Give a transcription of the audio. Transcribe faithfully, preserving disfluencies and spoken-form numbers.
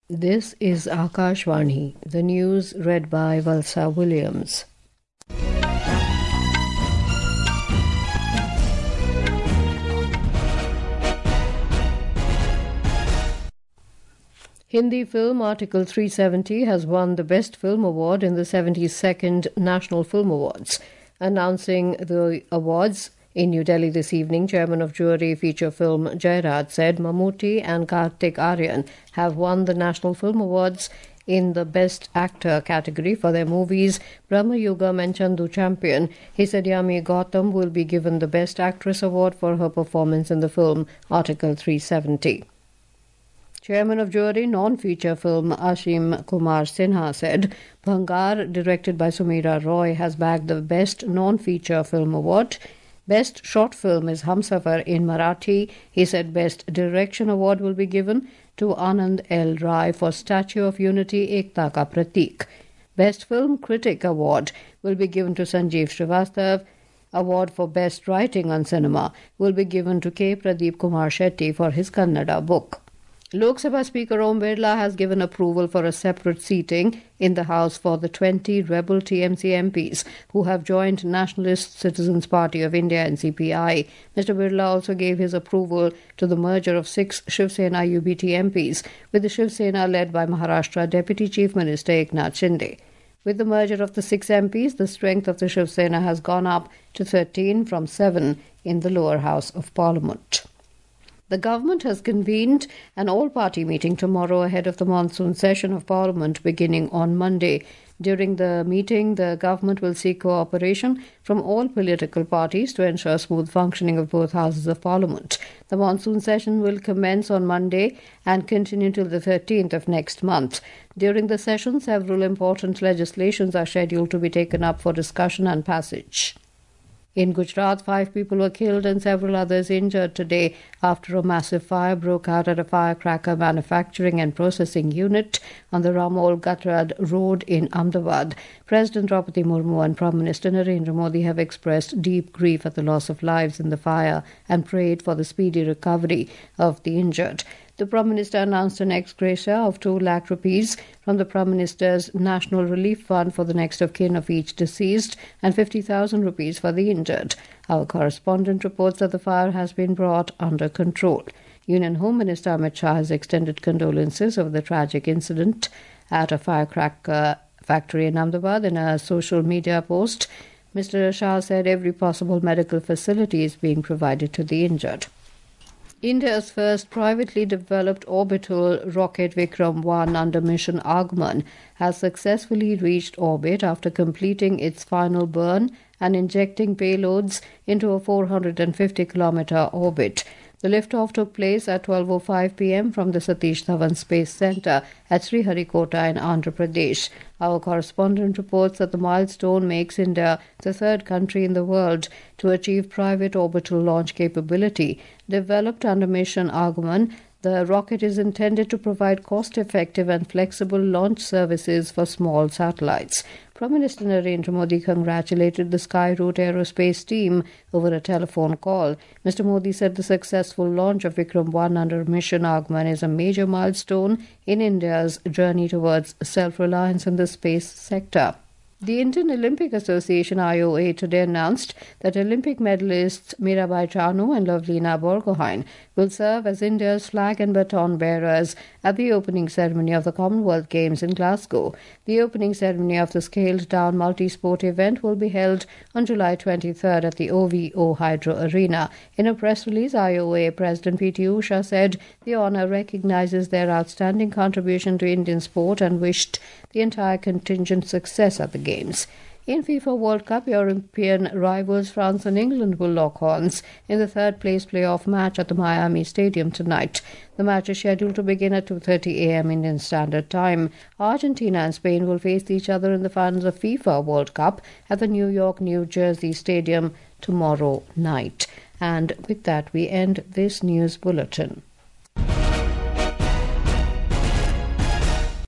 This is Akashvani, the news read by Valsa Williams. Hindi film Article three seventy has won the Best Film Award in the seventy-second National Film Awards. Announcing the awards in New Delhi this evening, Chairman of Jury feature film Jairaj said Mammootty and Kartik Aaryan have won the National Film Awards in the Best Actor category for their movies Brahma Yugam and Chandu Champion. He said Yami Gautam will be given the Best Actress award for her performance in the film Article three seventy. Chairman of Jury non-feature film Ashim Kumar Sinha said Bhangar, directed by Sumira Roy, has bagged the Best Non-Feature Film Award. Best Short Film is Humsafar in Marathi. He said Best Direction Award will be given to Anand L. Rai for Statue of Unity Ekta Ka Pratik. Best Film Critic Award will be given to Sanjeev Srivastav. Award for Best Writing on Cinema will be given to K. Pradeep Kumar Shetty for his Kannada book. Lok Sabha Speaker Om Birla has given approval for a separate seating in the House for the twenty rebel T M C M Ps who have joined Nationalist Citizens Party of India N C P I. Mister Birla also gave his approval to the merger of six Shiv Sena U B T M Ps with the Shiv Sena led by Maharashtra Deputy Chief Minister Eknath Shinde. With the merger of the six M Ps, the strength of the Shiv Sena has gone up to thirteen from seven in the lower house of Parliament. The government has convened an all-party meeting tomorrow ahead of the monsoon session of Parliament beginning on Monday. During the meeting, the government will seek cooperation from all political parties to ensure smooth functioning of both houses of Parliament. The monsoon session will commence on Monday and continue till the thirteenth of next month. During the session, several important legislations are scheduled to be taken up for discussion and passage. In Gujarat, five people were killed and several others injured today after a massive fire broke out at a firecracker manufacturing and processing unit on the Ramol Gatrad Road in Ahmedabad. President Draupadi Murmu and Prime Minister Narendra Modi have expressed deep grief at the loss of lives in the fire and prayed for the speedy recovery of the injured. The Prime Minister announced an ex gratia of two lakh rupees from the Prime Minister's National Relief Fund for the next of kin of each deceased and fifty thousand rupees for the injured. Our correspondent reports that the fire has been brought under control. Union Home Minister Amit Shah has extended condolences over the tragic incident at a firecracker factory in Ahmedabad. In a social media post, Mister Shah said every possible medical facility is being provided to the injured. India's first privately developed orbital rocket Vikram one under mission Agman has successfully reached orbit after completing its final burn and injecting payloads into a four hundred fifty kilometer orbit. The liftoff took place at twelve oh five p.m. from the Satish Dhawan Space Centre at Sriharikota in Andhra Pradesh. Our correspondent reports that the milestone makes India the third country in the world to achieve private orbital launch capability. Developed under mission Agman, the rocket is intended to provide cost-effective and flexible launch services for small satellites. Prime Minister Narendra Modi congratulated the Skyroot Aerospace team over a telephone call. Mister Modi said the successful launch of Vikram one under mission Agman is a major milestone in India's journey towards self-reliance in the space sector. The Indian Olympic Association I O A today announced that Olympic medalists Mirabai Chanu and Lovelina Borgohain will serve as India's flag and baton bearers at the opening ceremony of the Commonwealth Games in Glasgow. The opening ceremony of the scaled-down multi-sport event will be held on July twenty-third at the O V O Hydro Arena. In a press release, I O A President P T Usha said the honour recognises their outstanding contribution to Indian sport and wished the entire contingent success at the Games. In FIFA World Cup, European rivals France and England will lock horns in the third-place playoff match at the Miami Stadium tonight. The match is scheduled to begin at two thirty a.m. Indian Standard Time. Argentina and Spain will face each other in the finals of FIFA World Cup at the New York, New Jersey Stadium tomorrow night. And with that, we end this news bulletin.